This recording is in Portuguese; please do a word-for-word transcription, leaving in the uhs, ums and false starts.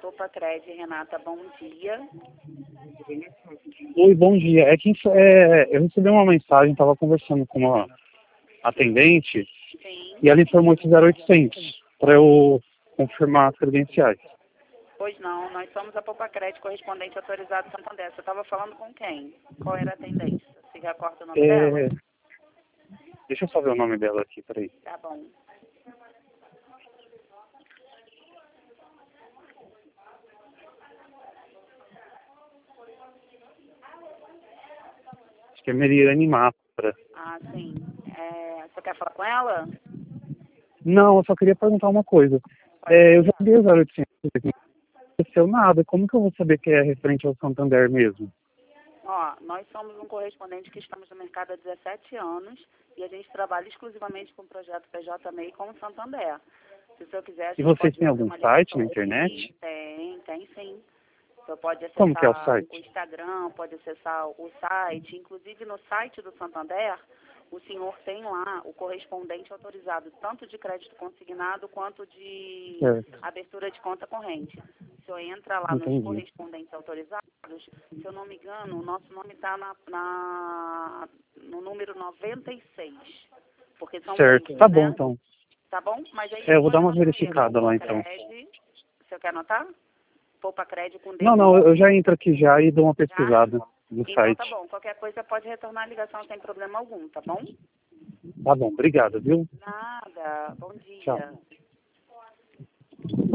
Poupa Cred, Renata, bom dia. Oi, bom dia. É que é, eu recebi uma mensagem, estava conversando com uma atendente. Sim. E ela informou que zero oitocentos para eu confirmar as credenciais. Pois não, nós somos a Poupa Cred, correspondente autorizado Santander. Você estava falando com quem? Qual era a atendente? Se recorda o nome É, dela? deixa eu só ver o nome dela aqui, peraí. Tá bom. Acho que é Meriane Mafra. Ah, sim. É, você quer falar com ela? Não, eu só queria perguntar uma coisa. Pode É, eu já falar. vi o zero oitocentos aqui, não aconteceu nada. Como que eu vou saber que é referente ao Santander mesmo? Ó, nós somos um correspondente que estamos no mercado há dezessete anos e a gente trabalha exclusivamente com o projeto P J M E I com o Santander. Se o senhor quiser, a E gente vocês pode têm fazer algum uma site ligação. na internet? Sim, tem, tem sim. O senhor pode Como que é o acessar o site? Instagram, pode acessar o site. Inclusive no site do Santander, o senhor tem lá o correspondente autorizado, tanto de crédito consignado quanto de Certo, abertura de conta corrente. O senhor entra lá nos entendi. correspondentes autorizados, se eu não me engano, o nosso nome está na, na, no número noventa e seis, porque são Certo, muitos, tá bom né? então. Tá bom? Mas aí É, eu vou dar põe o uma nosso e-mail, verificada lá Poupa então. Cred. O senhor quer anotar? Poupa Cred com D Não, no não, eu fim. já entro aqui já e dou uma Tá? pesquisada no Então tá site. bom. Qualquer coisa pode retornar a ligação sem problema algum, tá bom? Tá bom, obrigado, viu? Nada. Bom Tchau. dia.